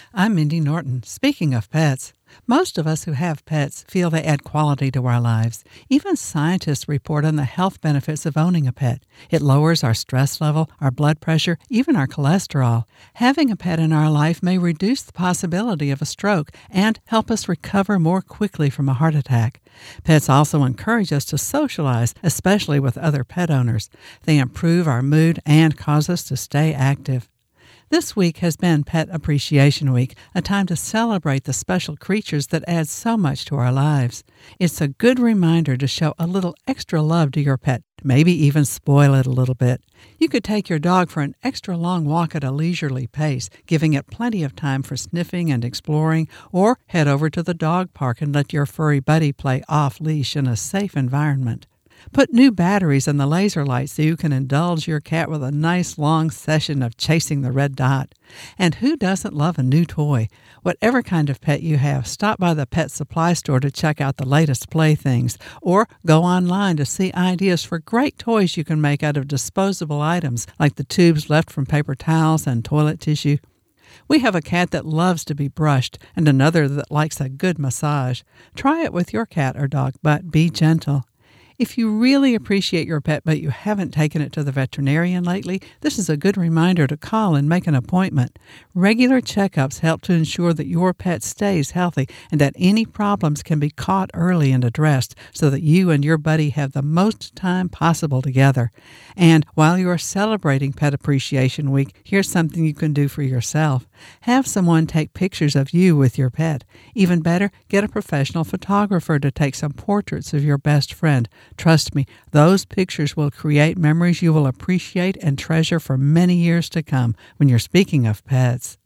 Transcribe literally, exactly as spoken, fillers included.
I'm Mindy Norton. Speaking of pets, most of us who have pets feel they add quality to our lives. Even scientists report on the health benefits of owning a pet. It lowers our stress level, our blood pressure, even our cholesterol. Having a pet in our life may reduce the possibility of a stroke and help us recover more quickly from a heart attack. Pets also encourage us to socialize, especially with other pet owners. They improve our mood and cause us to stay active. This week has been Pet Appreciation Week, a time to celebrate the special creatures that add so much to our lives. It's a good reminder to show a little extra love to your pet, maybe even spoil it a little bit. You could take your dog for an extra long walk at a leisurely pace, giving it plenty of time for sniffing and exploring, or head over to the dog park and let your furry buddy play off-leash in a safe environment. Put new batteries in the laser light so you can indulge your cat with a nice long session of chasing the red dot. And who doesn't love a new toy? Whatever kind of pet you have, stop by the pet supply store to check out the latest playthings, or go online to see ideas for great toys you can make out of disposable items like the tubes left from paper towels and toilet tissue. We have a cat that loves to be brushed and another that likes a good massage. Try it with your cat or dog, but be gentle. If you really appreciate your pet but you haven't taken it to the veterinarian lately, this is a good reminder to call and make an appointment. Regular checkups help to ensure that your pet stays healthy and that any problems can be caught early and addressed so that you and your buddy have the most time possible together. And while you are celebrating Pet Appreciation Week, here's something you can do for yourself. Have someone take pictures of you with your pet. Even better, get a professional photographer to take some portraits of your best friend. Trust me, those pictures will create memories you will appreciate and treasure for many years to come when you're speaking of pets.